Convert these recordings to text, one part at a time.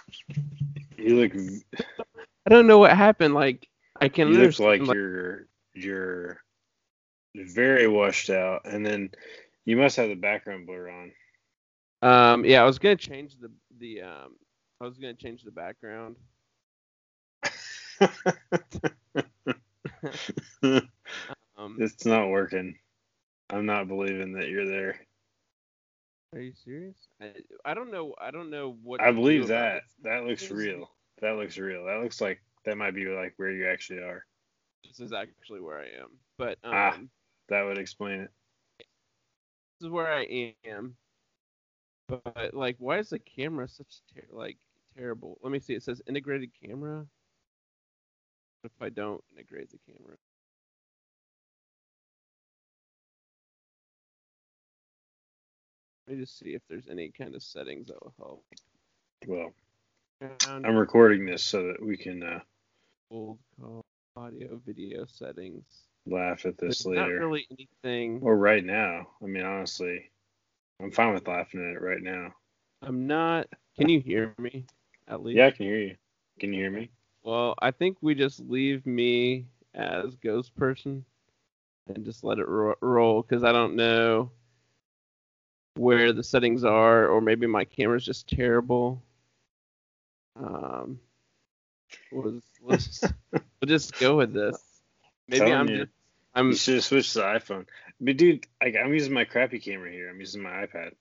You look I don't know what happened. Like, I can you look understand. like you're very washed out, and then you must have the background blur on. Yeah, I was gonna change I was gonna change the background. um, It's not working. I'm not believing that you're there. are you serious? I don't know. I don't know what I to do believe about that. this. That looks Seems to be. real. That looks real. That looks like that might be like where you actually are. This is actually where I am. But Ah, that would explain it. this is where I am. But like, why is the camera such terrible? Let me see. It says integrated camera. What if I don't integrate the camera? Let me just see if there's any kind of settings that will help. Well, Background, I'm recording this so that we can old call, audio, video settings. laugh at this There's not later really anything. or right now. I mean, honestly, I'm fine with laughing at it right now. I'm not. Can you hear me? At Yeah, I least. can hear you. Can you hear Okay. me? Well, I think we just leave me as ghost person and just let it roll because I don't know where the settings are, or maybe my camera's just terrible. Um, we'll just go with this. Maybe Telling I'm you, just you I'm should have switched to the iPhone. But dude, I'm using my crappy camera here. I'm using my iPad.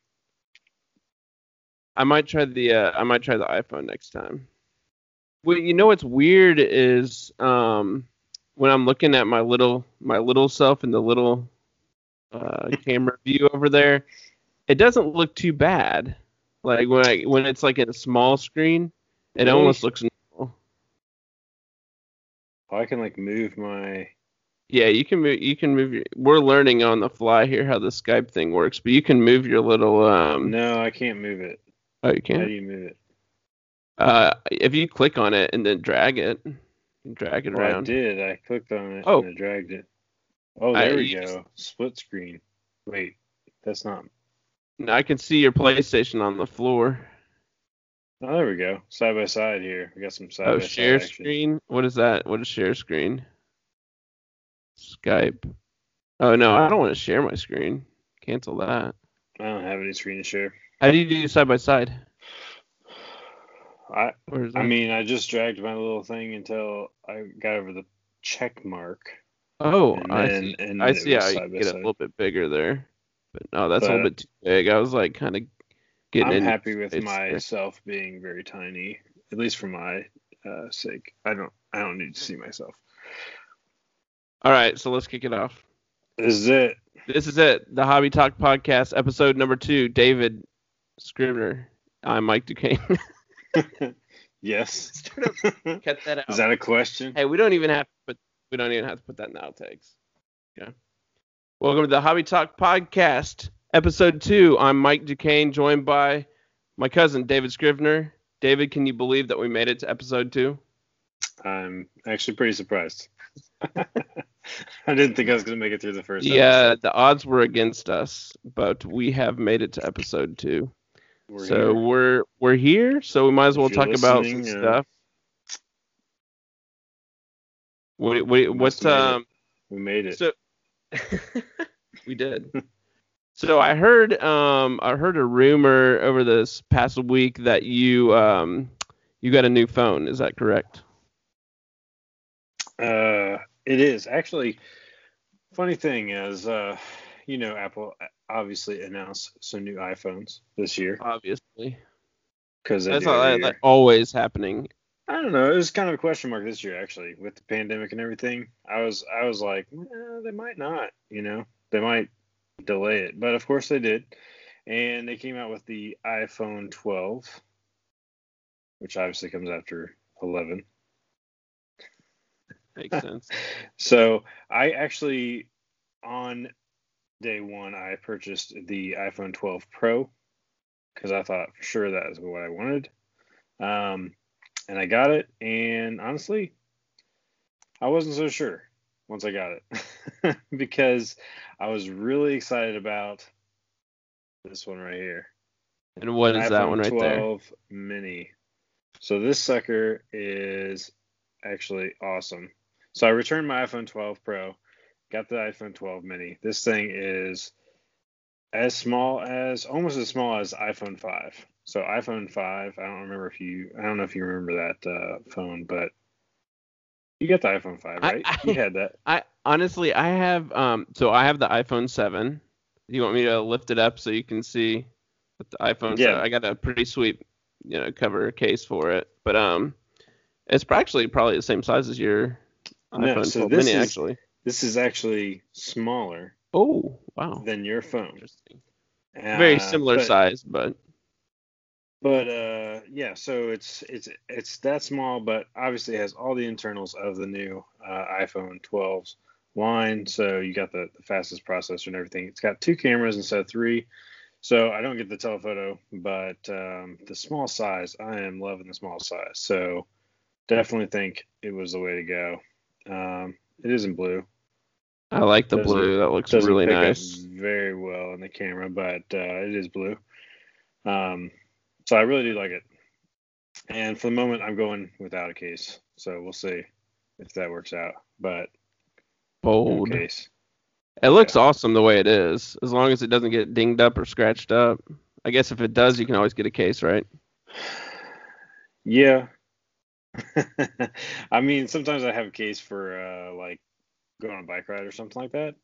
I might try the iPhone next time. Well, you know what's weird is when I'm looking at my little self in the little camera view over there, it doesn't look too bad. Like when it's like in a small screen, it Really? almost looks normal. Oh, I can like move my. Yeah, you can move we're learning on the fly here how the Skype thing works, but you can move your little No, I can't move it. oh you How do can? you move it? If you click on it and then drag it, you can drag it Well, I around. did. I clicked on it and Oh, I dragged it. Oh, I there we you just go. Split screen. Wait, that's not. I can see your PlayStation on the floor. Oh, there we go. Side by side here. We got some side Oh, by side share action. screen. What is that? What is share screen? Skype. Oh no, I don't want to share my screen. Cancel that. I don't have any screen to share. How do you do side by side? I Where is I that? mean, I just dragged my little thing until I got over the check mark, Oh, and I then see. and I then it see was how you side can by get it a side. little bit bigger there. But no, that's a little But bit too big. I was like kind of getting I'm in your happy with space there. myself being very tiny, at least for my sake. I don't need to see myself. All right, so let's kick it off. This is it. This is it. The Hobby Talk Podcast, episode number 2. David Scrivener. I'm Mike Duquesne. Yes. Start up. Cut that Is out. that a question? Hey, we don't even have to put that in the outtakes. Okay. Welcome to the Hobby Talk Podcast, episode 2. I'm Mike Duquesne, joined by my cousin David Scrivener. David, can you believe that we made it to episode 2? I'm actually pretty surprised. I didn't think I was going to make it through the first episode. The odds were against us, but we have made it to episode 2. We're So here. we're here, so we might as well If you're talk about some listening, stuff. we must What's have made it. We made it. so we did. So I heard a rumor over this past week that you got a new phone. Is that correct? It is actually. Funny thing is, Apple obviously announced some new iPhones this year Obviously, because they that's do every like year. always happening. I don't know. It was kind of a question mark this year, actually, with the pandemic and everything. I was like, they might not. They might delay it, but of course they did, and they came out with the iPhone 12, which obviously comes after 11. Makes sense. So I actually, on day one, I purchased the iPhone 12 Pro because I thought for sure that was what I wanted. And I got it, and honestly, I wasn't so sure once I got it because I was really excited about this one right here. And what is that one iPhone right there? 12 mini. So this sucker is actually awesome. So I returned my iPhone 12 Pro, got the iPhone 12 mini. This thing is almost as small as iPhone 5. So iPhone 5, I don't know if you remember that phone, but you got the iPhone 5, right? You had that. I honestly, I have so I have the iPhone 7. You want me to lift it up so you can see what the iPhone 7? Yeah. I got a pretty sweet, cover case for it. But it's actually probably the same size as your No, iPhone so 12 mini actually. this is actually smaller Oh, wow. than your phone. Interesting. Very similar But size, but yeah, so it's that small, but obviously it has all the internals of the new iPhone 12's line. So you got the fastest processor and everything. It's got 2 cameras instead of 3. So I don't get the telephoto, but the small size, I am loving the small size. So definitely think it was the way to go. It is in blue. I like the blue. That looks really pick nice. up very well in the camera, but it is blue. So I really do like it. And for the moment, I'm going without a case. So we'll see if that works out. But Bold. no case. It looks awesome the way it is, as long as it doesn't get dinged up or scratched up. I guess if it does, you can always get a case, right? Yeah. I mean, sometimes I have a case for like going on a bike ride or something like that.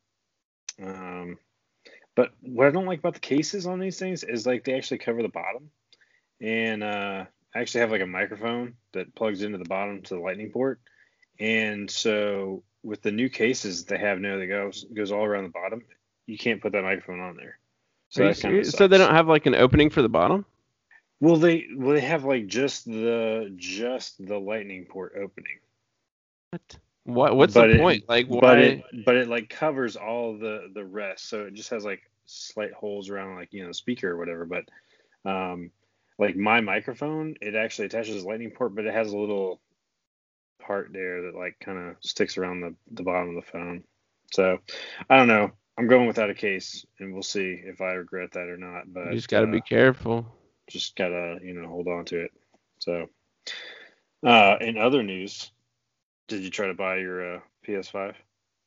But what I don't like about the cases on these things is like they actually cover the bottom. And I actually have like a microphone that plugs into the bottom to the lightning port. And so with the new cases they have now that goes all around the bottom, you can't put that microphone on there. So Are you that kind of serious? So they sucks. don't have like an opening for the bottom? Well, they have like just the lightning port opening. What? What's the But point? Like, why? it like covers all the rest. So it just has like slight holes around like the speaker or whatever. But like my microphone, it actually attaches a lightning port, but it has a little part there that like kind of sticks around the bottom of the phone. So I don't know. I'm going without a case, and we'll see if I regret that or not. But You just got to be careful. just gotta hold on to it. So in other news, did you try to buy your PS5?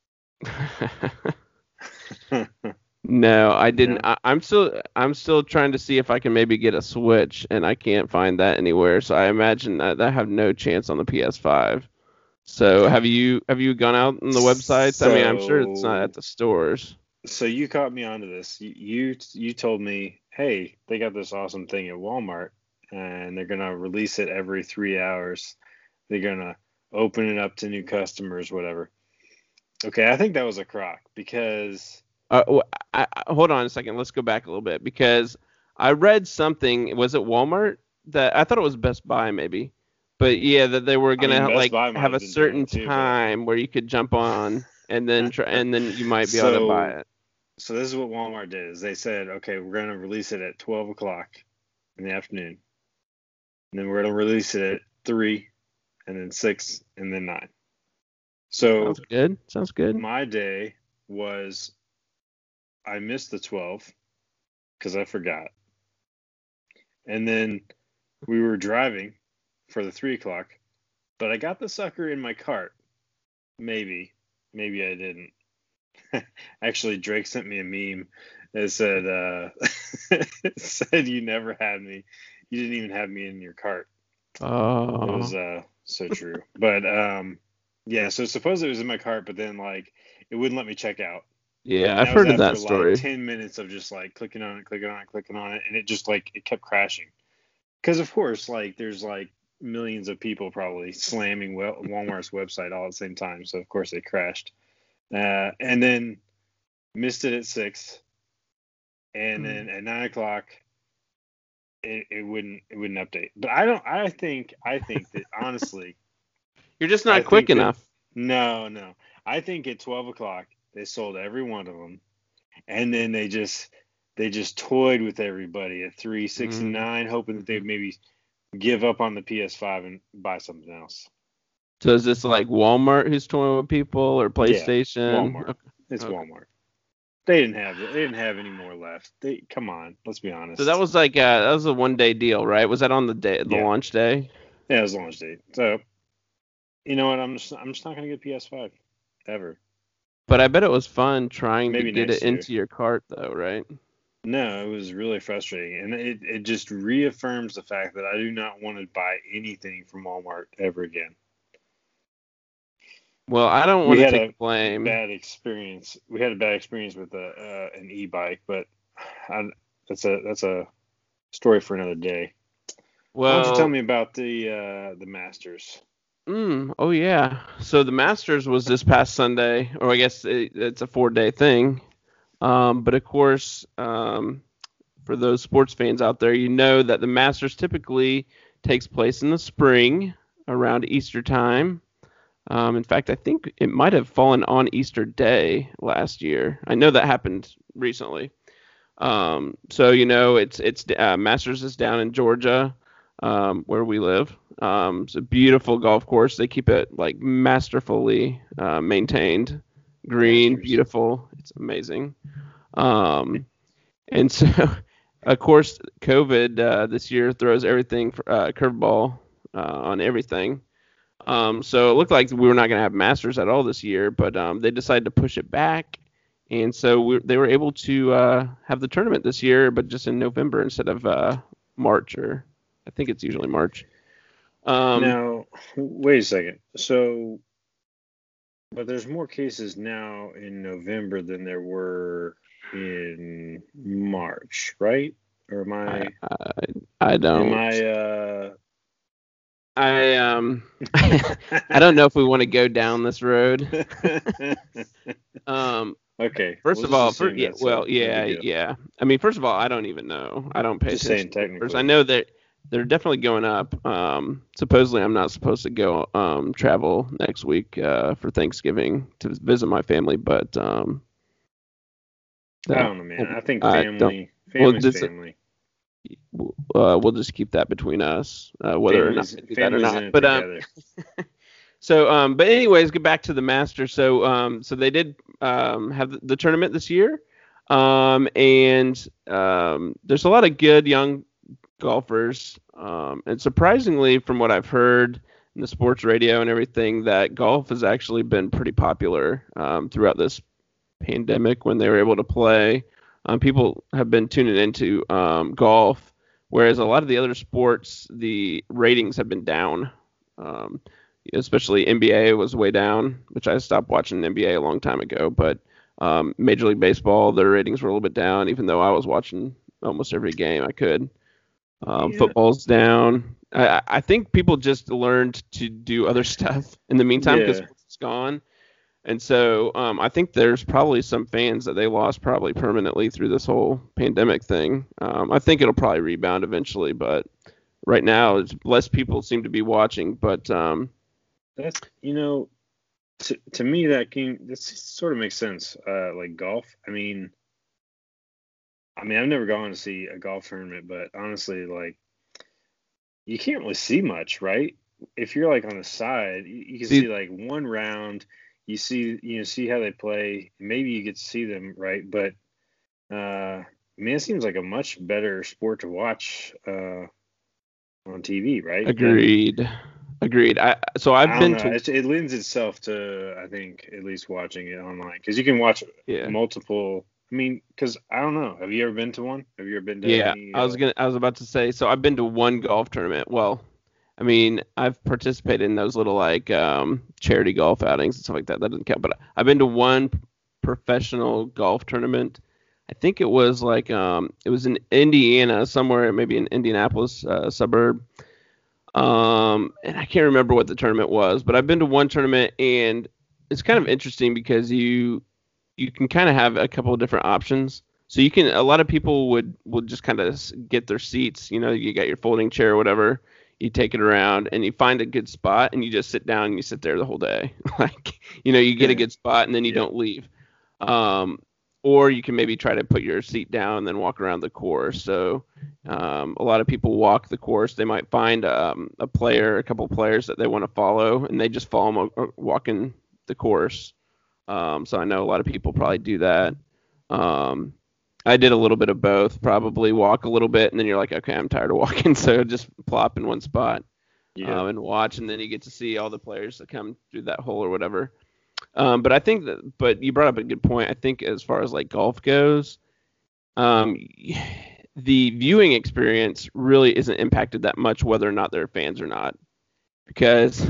No, I didn't. No. I'm still trying to see if I can maybe get a Switch, and I can't find that anywhere. So I imagine that I have no chance on the PS5. So have you gone out on the websites? I mean, I'm sure it's not at the stores. So you caught me onto this. You told me, hey, they got this awesome thing at Walmart, and they're gonna release it every 3 hours. They're gonna open it up to new customers, whatever. Okay, I think that was a crock because Hold on a second. Let's go back a little bit because I read something. Was it Walmart? That I thought it was Best Buy maybe, but yeah, that they were gonna Best like Buy might have a have been doing certain it too, time where you could jump on and then and then you might be able to buy it. So this is what Walmart did: is they said, okay, we're gonna release it at 12 o'clock in the afternoon, and then we're gonna release it at 3, and then 6, and then 9. So Sounds good. Sounds good. my day was I missed the 12 because I forgot. And then we were driving for the 3 o'clock, but I got the sucker in my cart. Maybe I didn't. Actually, Drake sent me a meme that said you never had me. You didn't even have me in your cart. Oh. It was so true. But yeah, so supposedly it was in my cart, but then like it wouldn't let me check out. Yeah, And I've heard of that after story. like 10 minutes of just like clicking on it, and it just like it kept crashing. Because of course, like there's like millions of people probably slamming Walmart's website all at the same time, so of course it crashed. And then missed it at 6, and then at 9 o'clock it wouldn't update. But I think that honestly, You're just not quick enough. No. I think at 12 o'clock they sold every one of them, and then they just toyed with everybody at 369, hoping that they'd maybe give up on the PS5 and buy something else. So is this like Walmart who's toying with people or PlayStation? Yeah, Walmart. Okay. It's okay. Walmart. They didn't have any more left. Come on, let's be honest. So that was like that was a 1-day deal, right? Was that on the launch day? Yeah, it was launch date. So you know what? I'm just not gonna get PS5 ever. But I bet it was fun trying to Maybe get it next year. into your cart, though, right? No, it was really frustrating, and it just reaffirms the fact that I do not want to buy anything from Walmart ever again. Well, I don't want We to had take a the blame. bad experience. We had a bad experience with an e-bike, but I, that's a story for another day. Why don't you tell Well, me about the Masters? oh yeah. So the Masters was this past Sunday, or I guess it's a 4-day thing. But of course, for those sports fans out there, you know that the Masters typically takes place in the spring around Easter time. In fact, I think it might have fallen on Easter Day last year. I know that happened recently. So it's Masters is down in Georgia, where we live. It's a beautiful golf course. They keep it like masterfully maintained, green, Masters. beautiful. It's amazing. Um, and so, of course, COVID this year throws everything curveball on everything. So it looked like we were not going to have Masters at all this year, but they decided to push it back, and so they were able to have the tournament this year, but just in November instead of March, or I think it's usually March. Now, wait a second. So, but there's more cases now in November than there were in March, right? Or I am don't. I I I don't know if we want to go down this road. Um, Okay, First we'll of just all, assume yeah, that's well, no yeah, big deal. yeah. I mean, first of all, I don't even know. I don't pay Just saying attention to numbers. I technically. know that they're definitely going up. Supposedly, I'm not supposed to go travel next week for Thanksgiving to visit my family, but I that don't know, man. I think I don't. Well, family's this family. we'll just keep that between us, whether or not I do that or Family's in not. it But together. but anyways, get back to the Masters. So they did have the tournament this year, and there's a lot of good young golfers, and surprisingly, from what I've heard in the sports radio and everything, that golf has actually been pretty popular throughout this pandemic when they were able to play. People have been tuning into golf, whereas a lot of the other sports, the ratings have been down. Um, Especially NBA was way down, which I stopped watching NBA a long time ago. But Major League Baseball, their ratings were a little bit down, even though I was watching almost every game I could. Yeah, Football's down. I think people just learned to do other stuff in the meantime because yeah. sports is gone. And so I think there's probably some fans that they lost probably permanently through this whole pandemic thing. I think it'll probably rebound eventually, but right now it's less people seem to be watching. But That's to me that game this sort of makes sense. Like golf. I mean, I've never gone to see a golf tournament, but honestly, like you can't really see much, right? If you're like on the side, you can see see, like one round. You see how they play. Maybe you get to see them, right? But man, it seems like a much better sport to watch on TV, right? Than agreed, agreed. So I've I don't been know. to It lends itself to, I think, at least watching it online because you can watch yeah. multiple. I mean, because I don't know. Have you ever been to one? Have you ever been to Yeah, any? I was about to say, so I've been to one golf tournament. Well, I mean, I've participated in those little like charity golf outings and stuff like that. That doesn't count. But I've been to one professional golf tournament. I think it was in Indiana, somewhere maybe in Indianapolis suburb. And I can't remember what the tournament was, but I've been to one tournament, and it's kind of interesting because you can kind of have a couple of different options. So a lot of people would just kind of get their seats. You know, you got your folding chair or whatever. You take it around and you find a good spot and you just sit down and you sit there the whole day. Like, you get a good spot and then you Yeah, don't leave. Um, or you can maybe try to put your seat down and then walk around the course. So a lot of people walk the course. They might find a couple of players that they want to follow, and they just follow them walking the course. So I know a lot of people probably do that. Um, I did a little bit of both, probably walk a little bit, and then you're like, okay, I'm tired of walking, so just plop in one spot. Yeah. and watch, and then you get to see all the players that come through that hole or whatever. But you brought up a good point. I think as far as like golf goes, um, the viewing experience really isn't impacted that much whether or not they're fans or not, because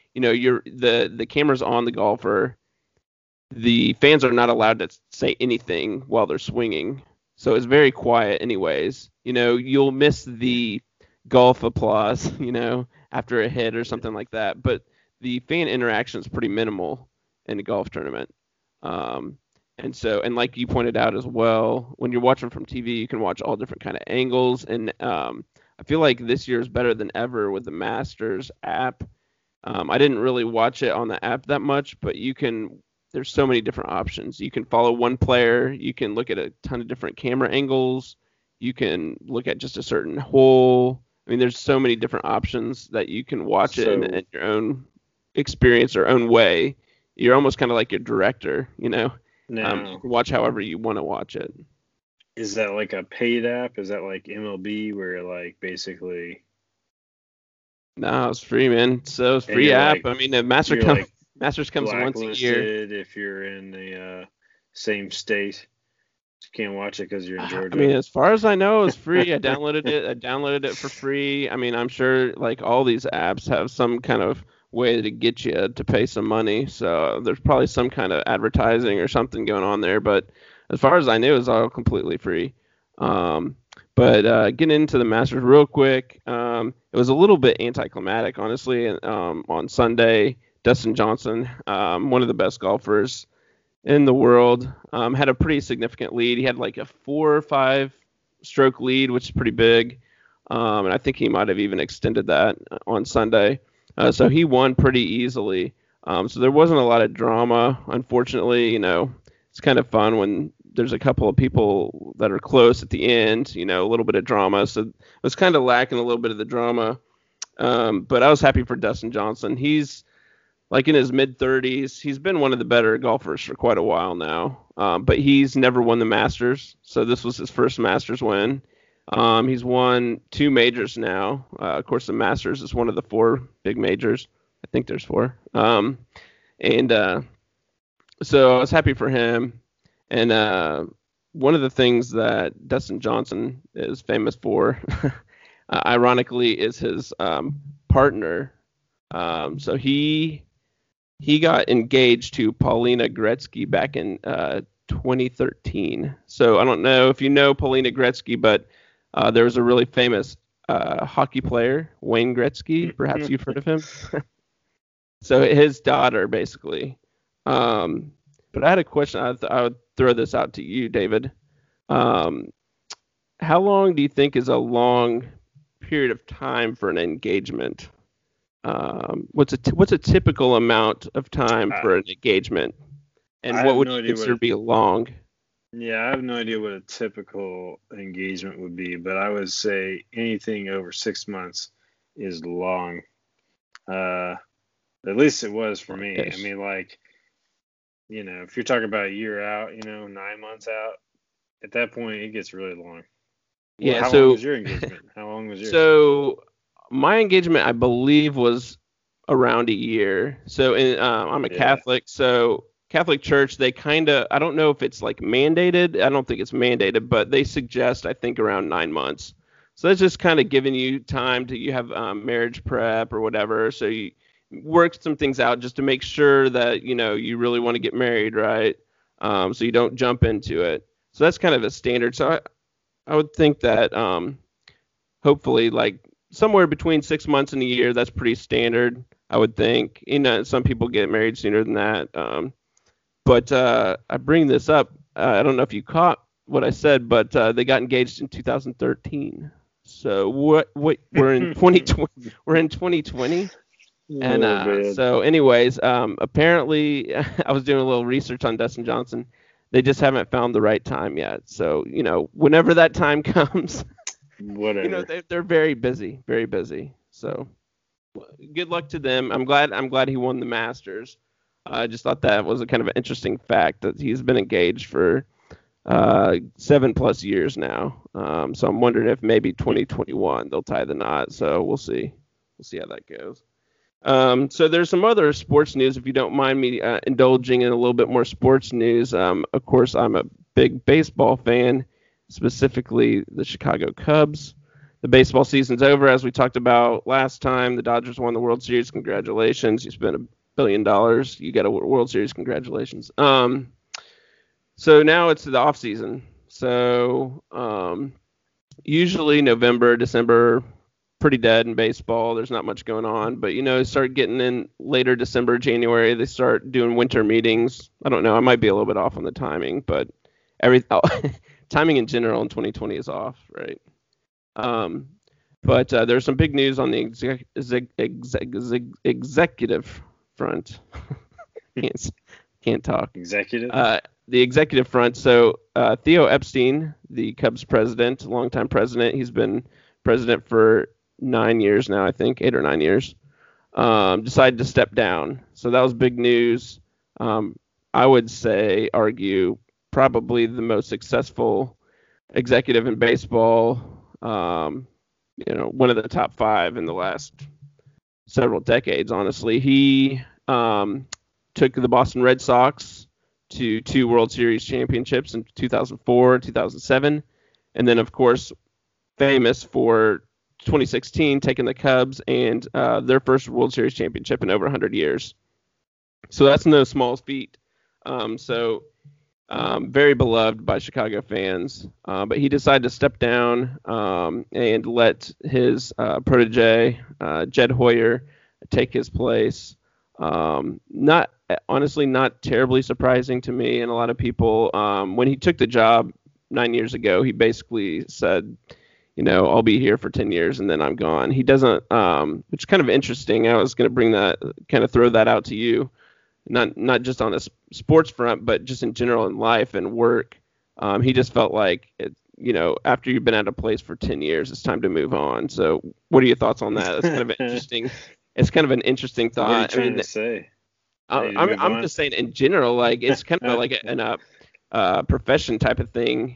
the camera's on the golfer. The fans are not allowed to say anything while they're swinging, so it's very quiet anyways. You'll miss the golf applause, after a hit or something like that, but the fan interaction is pretty minimal in a golf tournament. And like you pointed out as well, when you're watching from TV, you can watch all different kind of angles, and I feel like this year is better than ever with the Masters app. I didn't really watch it on the app that much, but there's so many different options. You can follow one player. You can look at a ton of different camera angles. You can look at just a certain hole. I mean, there's so many different options that you can watch it in your own experience or own way. You're almost kind of like your director, No. You can watch however you want to watch it. Is that like a paid app? Is that like MLB where like basically? No, it's free, man. So it's free app. I mean, the Masters comes once a year. If you're in the same state, you can't watch it because you're in Georgia. I mean, as far as I know, it's free. I downloaded it for free. I mean, I'm sure like all these apps have some kind of way to get you to pay some money. So there's probably some kind of advertising or something going on there. But as far as I knew, it's all completely free. But getting into the Masters real quick, it was a little bit anticlimactic, honestly. On Sunday, Dustin Johnson, one of the best golfers in the world, had a pretty significant lead. He had like a 4 or 5 stroke lead, which is pretty big. And I think he might have even extended that on Sunday. So he won pretty easily. So there wasn't a lot of drama, unfortunately. It's kind of fun when there's a couple of people that are close at the end, a little bit of drama. So it was kind of lacking a little bit of the drama. But I was happy for Dustin Johnson. He's like in his mid-30s. He's been one of the better golfers for quite a while now. But he's never won the Masters. So this was his first Masters win. He's won 2 majors now. Of course, the Masters is one of the 4 big majors. I think there's 4. So I was happy for him. And one of the things that Dustin Johnson is famous for, ironically, is his partner. So he got engaged to Paulina Gretzky back in 2013. So I don't know if you know Paulina Gretzky, but there was a really famous hockey player, Wayne Gretzky. Perhaps you've heard of him. So his daughter, basically. But I had a question. I would throw this out to you, David. How long do you think is a long period of time for an engagement? What's a typical amount of time for an engagement? And what would you consider to be long? Yeah, I have no idea what a typical engagement would be, but I would say anything over 6 months is long. At least it was for me. Yes. I mean, like, if you're talking about a year out, 9 months out, at that point it gets really long. Yeah. How long was your engagement? How long was yours? So my engagement, I believe, was around a year. So I'm a Catholic, so Catholic Church, they kind of, I don't know if it's like mandated. I don't think it's mandated, but they suggest, I think, around 9 months. So that's just kind of giving you time you have marriage prep or whatever. So you work some things out just to make sure that, you really want to get married, right? So you don't jump into it. So that's kind of a standard. So I would think that hopefully like somewhere between 6 months and a year, that's pretty standard, I would think. Some people get married sooner than that. But I bring this up. I don't know if you caught what I said, but they got engaged in 2013. So what we're in 2020. We're in 2020. And so anyways, apparently I was doing a little research on Dustin Johnson. They just haven't found the right time yet. So, whenever that time comes, whatever. They're very busy, very busy. So good luck to them. I'm glad he won the Masters. I just thought that was a kind of an interesting fact that he's been engaged for 7+ years now. So I'm wondering if maybe 2021 they'll tie the knot. So we'll see. we'll see how that goes. So there's some other sports news, if you don't mind me indulging in a little bit more sports news. Of course, I'm a big baseball fan, specifically the Chicago Cubs. The baseball season's over, as we talked about last time. The Dodgers won the World Series. Congratulations. You spent $1 billion. You got a World Series. Congratulations. So now it's the off season. So usually November, December, pretty dead in baseball. There's not much going on. But, start getting in later December, January. They start doing winter meetings. I don't know. I might be a little bit off on the timing, but timing in general in 2020 is off, right? But there's some big news on the executive front. Can't talk. Executive? The executive front. So Theo Epstein, the Cubs president, longtime president, he's been president for 9 years now, I think, 8 or 9 years, decided to step down. So that was big news. I would argue, probably the most successful executive in baseball. One of the top 5 in the last several decades, honestly. He took the Boston Red Sox to 2 World Series championships in 2004, 2007, and then, of course, famous for 2016 taking the Cubs and their first World Series championship in over 100 years. So that's no small feat. Very beloved by Chicago fans, but he decided to step down and let his protege, Jed Hoyer, take his place. Not terribly surprising to me and a lot of people. When he took the job 9 years ago, he basically said, I'll be here for 10 years and then I'm gone. He doesn't, which is kind of interesting. I was going to throw that out to you. Not just on a sports front, but just in general in life and work. He just felt like, after you've been at a place for 10 years, it's time to move on. So what are your thoughts on that? It's kind of interesting. It's kind of an interesting thought. What are you trying to say? I'm just saying in general, like it's kind of like a profession type of thing.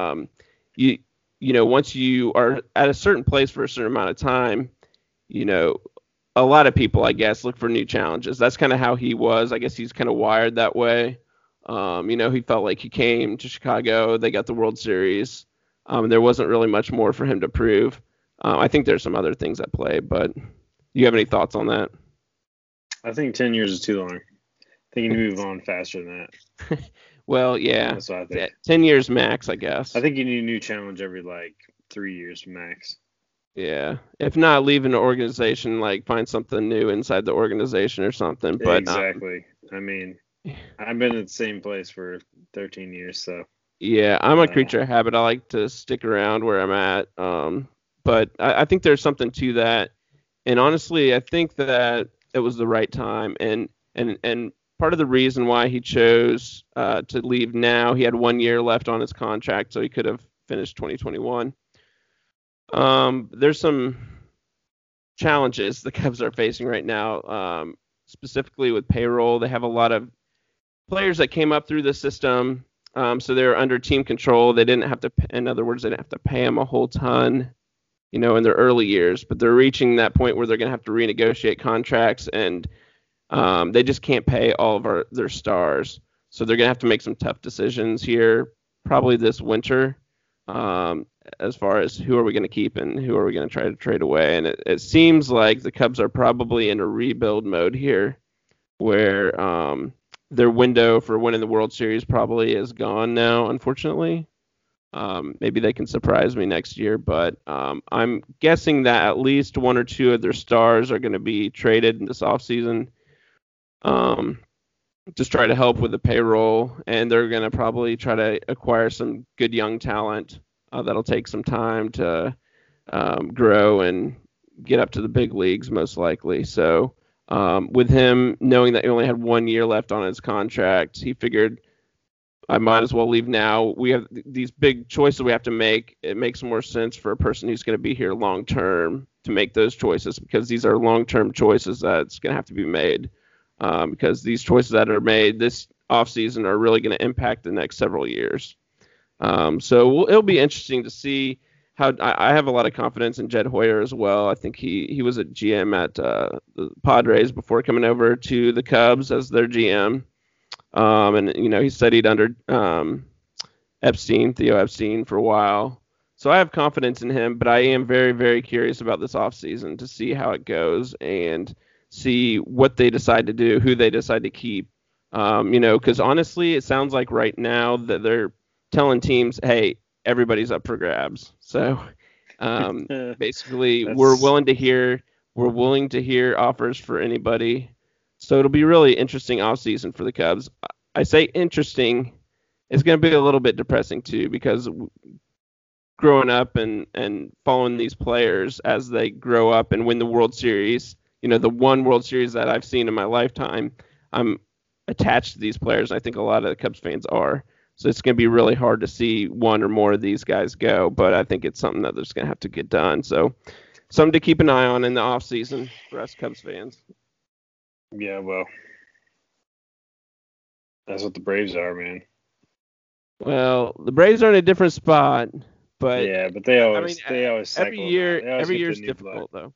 Once you are at a certain place for a certain amount of time, a lot of people, I guess, look for new challenges. That's kind of how he was. I guess he's kind of wired that way. He felt like he came to Chicago. They got the World Series. There wasn't really much more for him to prove. I think there's some other things at play, but do you have any thoughts on that? I think 10 years is too long. I think you need to move on faster than that. Well, yeah. That's what I think. 10 years max, I guess. I think you need a new challenge every 3 years max. Yeah. If not, leave an organization, find something new inside the organization or something. But exactly. I've been at the same place for 13 years, so. Yeah, I'm a creature of habit. I like to stick around where I'm at. But I think there's something to that. And honestly, I think that it was the right time. And part of the reason why he chose to leave now, he had 1 year left on his contract, so he could have finished 2021. There's some challenges the Cubs are facing right now, specifically with payroll. They have a lot of players that came up through the system, so they're under team control. They didn't have to, in other words, they didn't have to pay them a whole ton, in their early years. But they're reaching that point where they're going to have to renegotiate contracts, and they just can't pay all of their stars. So they're going to have to make some tough decisions here, probably this winter. As far as who are we going to keep and who are we going to try to trade away. And it seems like the Cubs are probably in a rebuild mode here where their window for winning the World Series probably is gone now, unfortunately. Maybe they can surprise me next year, but I'm guessing that at least 1 or 2 of their stars are going to be traded in this offseason. Just try to help with the payroll, and they're going to probably try to acquire some good young talent that'll take some time to grow and get up to the big leagues, most likely. So with him knowing that he only had 1 year left on his contract, he figured I might as well leave now. We have these big choices we have to make. It makes more sense for a person who's going to be here long term to make those choices, because these are long-term choices that's going to have to be made. Because these choices that are made this offseason are really going to impact the next several years. So it'll be interesting to see I have a lot of confidence in Jed Hoyer as well. I think he was a GM at the Padres before coming over to the Cubs as their GM. And he studied under Theo Epstein for a while. So I have confidence in him, but I am very, very curious about this offseason to see how it goes and see what they decide to do, who they decide to keep. Because honestly, it sounds like right now that they're telling teams, hey, everybody's up for grabs. So basically, we're willing to hear offers for anybody. So it'll be really interesting offseason for the Cubs. I say interesting. It's going to be a little bit depressing too, because growing up and following these players as they grow up and win the World Series, the one World Series that I've seen in my lifetime, I'm attached to these players. I think a lot of the Cubs fans are. So it's going to be really hard to see one or more of these guys go, but I think it's something that they're just going to have to get done. So something to keep an eye on in the offseason for us Cubs fans. Yeah, well, that's what the Braves are, man. Well, the Braves are in a different spot, but yeah, but they always every year is difficult though.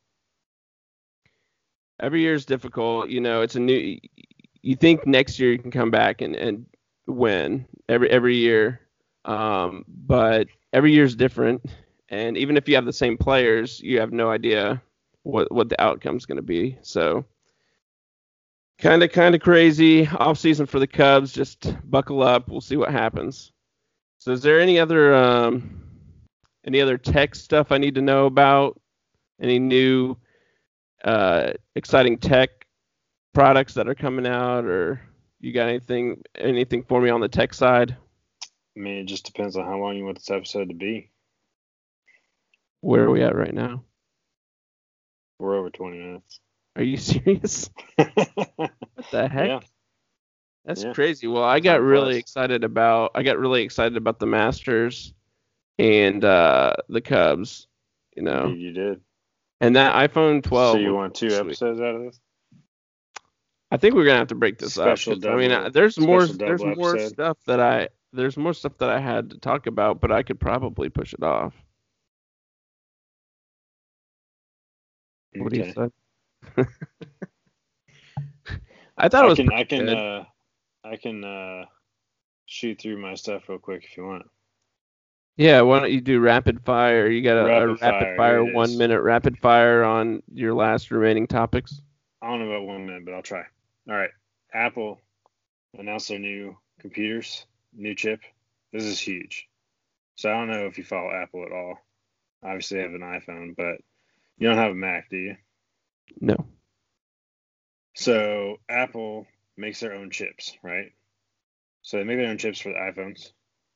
Every year is difficult. It's a new. You think next year you can come back and win every year, but every year is different. And even if you have the same players, you have no idea what the outcome's going to be. So kind of crazy offseason for the Cubs. Just buckle up. We'll see what happens. So is there any other tech stuff I need to know about? Any new exciting tech products that are coming out, or you got anything for me on the tech side? I mean, it just depends on how long you want this episode to be. Where are we at right now? We're over 20 minutes. Are you serious? What the heck? Yeah. That's crazy. Well, I got really excited about the Masters and the Cubs, Indeed, you did. And that iPhone 12. So you want 2 episodes out of this? I think we're gonna have to break this up. There's more stuff that I had to talk about, but I could probably push it off. Okay. What do you say? I thought it was. I can shoot through my stuff real quick if you want. Yeah, why don't you do rapid fire? You got a rapid fire 1 minute rapid fire on your last remaining topics? I don't know about 1 minute, but I'll try. All right. Apple announced their new computers, new chip. This is huge. So I don't know if you follow Apple at all. Obviously, I have an iPhone, but you don't have a Mac, do you? No. So Apple makes their own chips, right? So they make their own chips for the iPhones,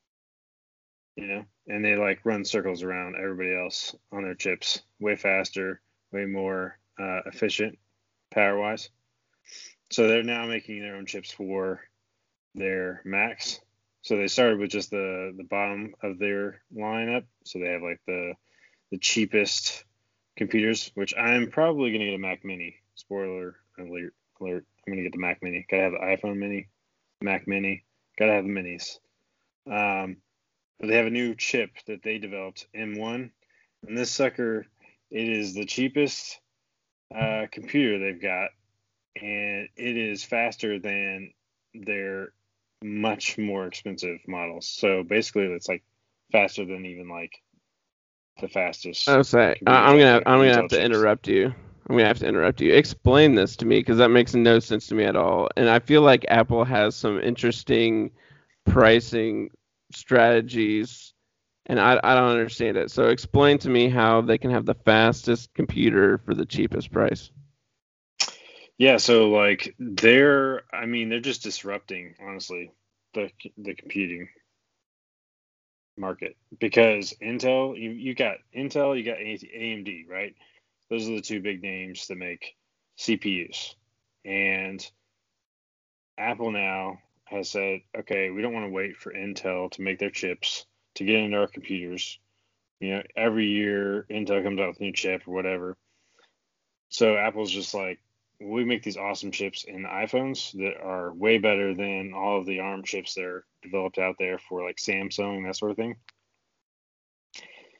and they run circles around everybody else on their chips, way faster, way more efficient power-wise. So they're now making their own chips for their Macs. So they started with just the bottom of their lineup. So they have the cheapest computers, which I'm probably going to get a Mac Mini. Spoiler alert. I'm going to get the Mac Mini. Got to have the iPhone Mini, Mac Mini. Got to have the minis. But they have a new chip that they developed, M1. And this sucker, it is the cheapest computer they've got. And it is faster than their much more expensive models. So basically, it's faster than even the fastest. I'm gonna have to interrupt you. I'm gonna have to interrupt you. Explain this to me, because that makes no sense to me at all. And I feel like Apple has some interesting pricing strategies, and I don't understand it. So explain to me how they can have the fastest computer for the cheapest price. Yeah, so they're just disrupting, honestly, the computing market, because Intel, you got Intel, you got AMD, right? Those are the two big names that make CPUs. And Apple now has said, okay, we don't want to wait for Intel to make their chips to get into our computers. Every year Intel comes out with a new chip or whatever. So Apple's just we make these awesome chips in iPhones that are way better than all of the ARM chips that are developed out there for Samsung, that sort of thing.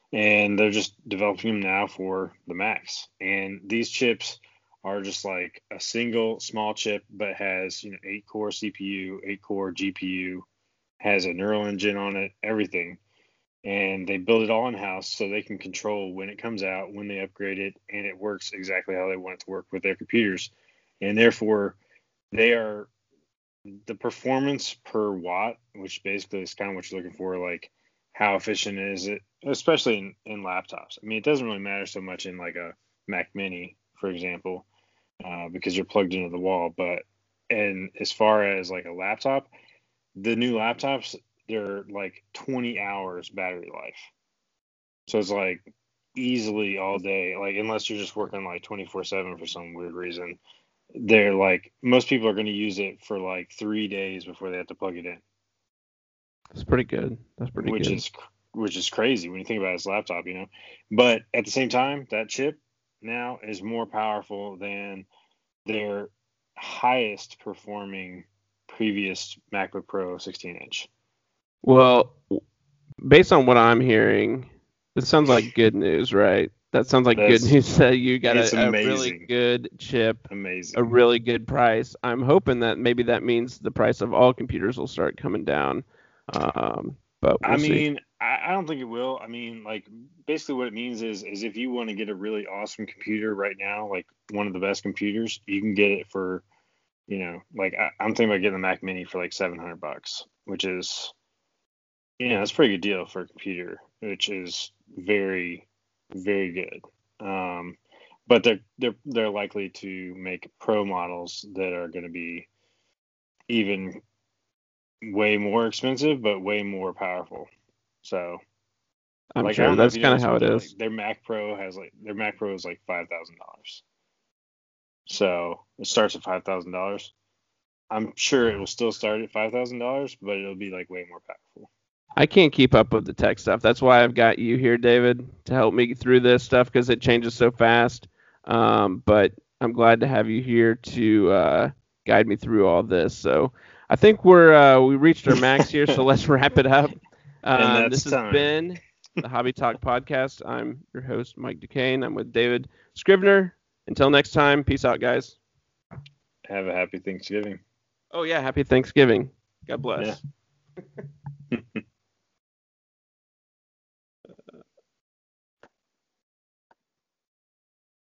and they're just developing them now for the Macs. And these chips are just like a single small chip, but has 8-core CPU, 8-core GPU, has a neural engine on it, everything. And they build it all in house so they can control when it comes out, when they upgrade it, and it works exactly how they want it to work with their computers. And therefore, they are the performance per watt, which basically is kind of what you're looking for, like how efficient is it, especially in laptops. I mean, it doesn't really matter so much in like a Mac Mini, for example, because you're plugged into the wall. But and as far as like a laptop, the new laptops, they're like 20 hours battery life. So it's like easily all day, like unless you're just working like 24/7 for some weird reason. They're like most people are going to use it for like 3 days before they have to plug it in. That's pretty good. That's pretty which good. is which is crazy when you think about his laptop, But at the same time, that chip now is more powerful than their highest performing previous MacBook Pro 16-inch. Well, based on what I'm hearing, this sounds like good news, right? That sounds like good news that you got a really good chip, a really good price. I'm hoping that maybe that means the price of all computers will start coming down. But we'll see. I don't think it will. I mean, like basically what it means is if you want to get a really awesome computer right now, like one of the best computers, you can get it for, like I'm thinking about getting the Mac Mini for like $700, which is, that's a pretty good deal for a computer, which is very, very good. But they're likely to make Pro models that are going to be even way more expensive, but way more powerful. So I'm sure that's kind of how it is. Like, their Mac Pro is like $5,000. So it starts at $5,000. I'm sure it will still start at $5,000, but it'll be like way more powerful. I can't keep up with the tech stuff. That's why I've got you here, David, to help me through this stuff because it changes so fast. But I'm glad to have you here to guide me through all this. So I think we reached our max here, so let's wrap it up. This has been the Hobby Talk Podcast. I'm your host, Mike Duquesne. I'm with David Scrivener. Until next time, peace out, guys. Have a happy Thanksgiving. Oh, yeah, happy Thanksgiving. God bless. Yeah.